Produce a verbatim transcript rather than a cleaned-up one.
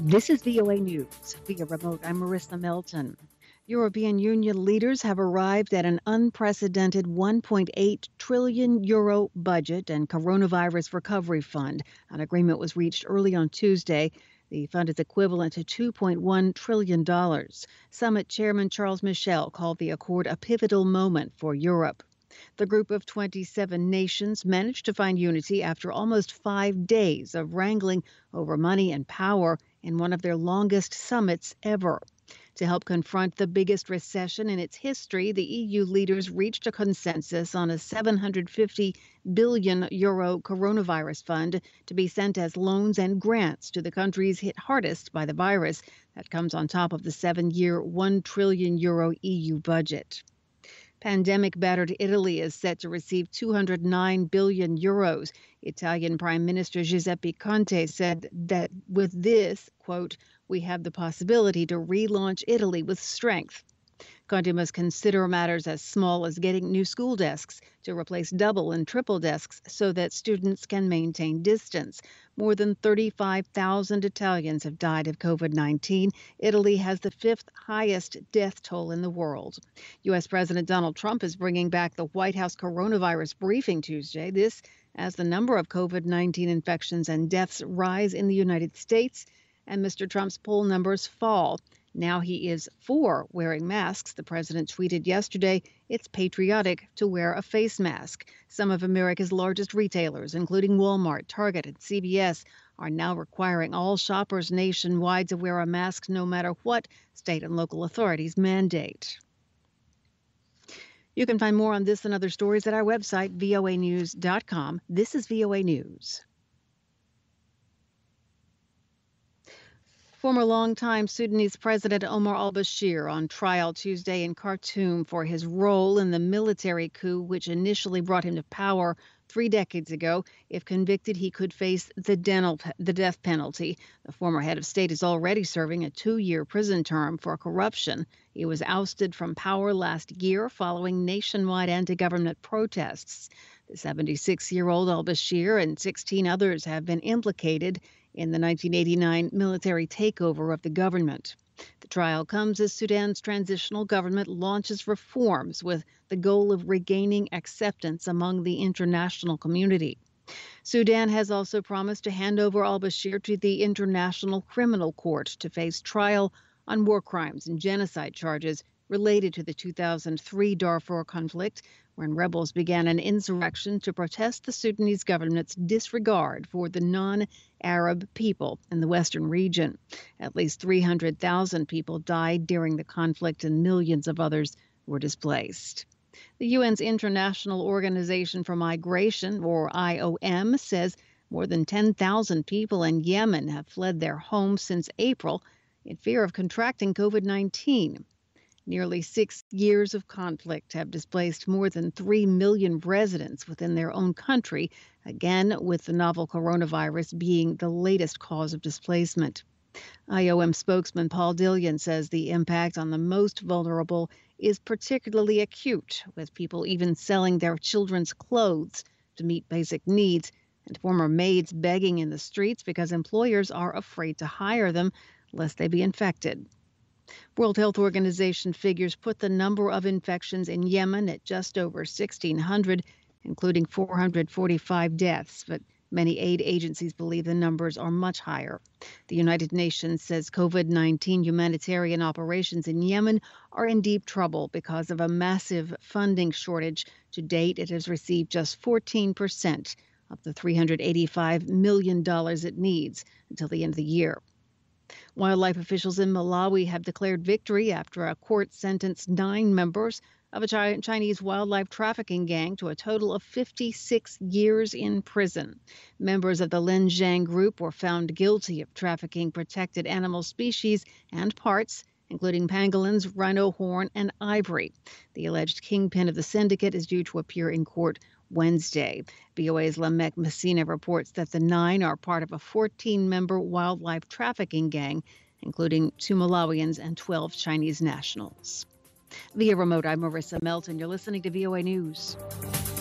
This is V O A News. Via remote, I'm Marissa Melton. European Union leaders have arrived at an unprecedented one point eight trillion euro budget and coronavirus recovery fund. An agreement was reached early on Tuesday. The fund is equivalent to two point one trillion dollars. Summit Chairman Charles Michel called the accord a pivotal moment for Europe. The group of twenty-seven nations managed to find unity after almost five days of wrangling over money and power in one of their longest summits ever. To help confront the biggest recession in its history, the E U leaders reached a consensus on a seven hundred fifty billion euro coronavirus fund to be sent as loans and grants to the countries hit hardest by the virus. That comes on top of the seven-year, one trillion euro E U budget. Pandemic-battered Italy is set to receive two hundred nine billion euros. Italian Prime Minister Giuseppe Conte said that with this, quote, we have the possibility to relaunch Italy with strength. Conte must consider matters as small as getting new school desks to replace double and triple desks so that students can maintain distance. More than thirty-five thousand Italians have died of COVID nineteen. Italy has the fifth highest death toll in the world. U S. President Donald Trump is bringing back the White House coronavirus briefing Tuesday. This as the number of COVID nineteen infections and deaths rise in the United States and Mister Trump's poll numbers fall. Now he is for wearing masks. The president tweeted yesterday, it's patriotic to wear a face mask. Some of America's largest retailers, including Walmart, Target, and C V S, are now requiring all shoppers nationwide to wear a mask no matter what state and local authorities mandate. You can find more on this and other stories at our website, V O A news dot com. This is V O A News. Former longtime Sudanese President Omar al-Bashir on trial Tuesday in Khartoum for his role in the military coup which initially brought him to power three decades ago. If convicted, he could face the, dental, the death penalty. The former head of state is already serving a two-year prison term for corruption. He was ousted from power last year following nationwide anti-government protests. The seventy-six-year-old al-Bashir and sixteen others have been implicated in the nineteen eighty-nine military takeover of the government. The trial comes as Sudan's transitional government launches reforms with the goal of regaining acceptance among the international community. Sudan has also promised to hand over al-Bashir to the International Criminal Court to face trial on war crimes and genocide charges related to the two thousand three Darfur conflict, when rebels began an insurrection to protest the Sudanese government's disregard for the non-Arab people in the western region. At least three hundred thousand people died during the conflict and millions of others were displaced. The U N's International Organization for Migration, or I O M, says more than ten thousand people in Yemen have fled their homes since April in fear of contracting COVID nineteen. Nearly six years of conflict have displaced more than three million residents within their own country, again with the novel coronavirus being the latest cause of displacement. I O M spokesman Paul Dillion says the impact on the most vulnerable is particularly acute, with people even selling their children's clothes to meet basic needs and former maids begging in the streets because employers are afraid to hire them lest they be infected. World Health Organization figures put the number of infections in Yemen at just over sixteen hundred, including four hundred forty-five deaths, but many aid agencies believe the numbers are much higher. The United Nations says COVID nineteen humanitarian operations in Yemen are in deep trouble because of a massive funding shortage. To date, it has received just fourteen percent of the three hundred eighty-five million dollars it needs until the end of the year. Wildlife officials in Malawi have declared victory after a court sentenced nine members of a Chi- Chinese wildlife trafficking gang to a total of fifty-six years in prison. Members of the Lin Zhang group were found guilty of trafficking protected animal species and parts, including pangolins, rhino horn, and ivory. The alleged kingpin of the syndicate is due to appear in court Wednesday. V O A's Lamek Messina reports that the nine are part of a fourteen-member wildlife trafficking gang, including two Malawians and twelve Chinese nationals. Via remote, I'm Marissa Melton. You're listening to V O A News.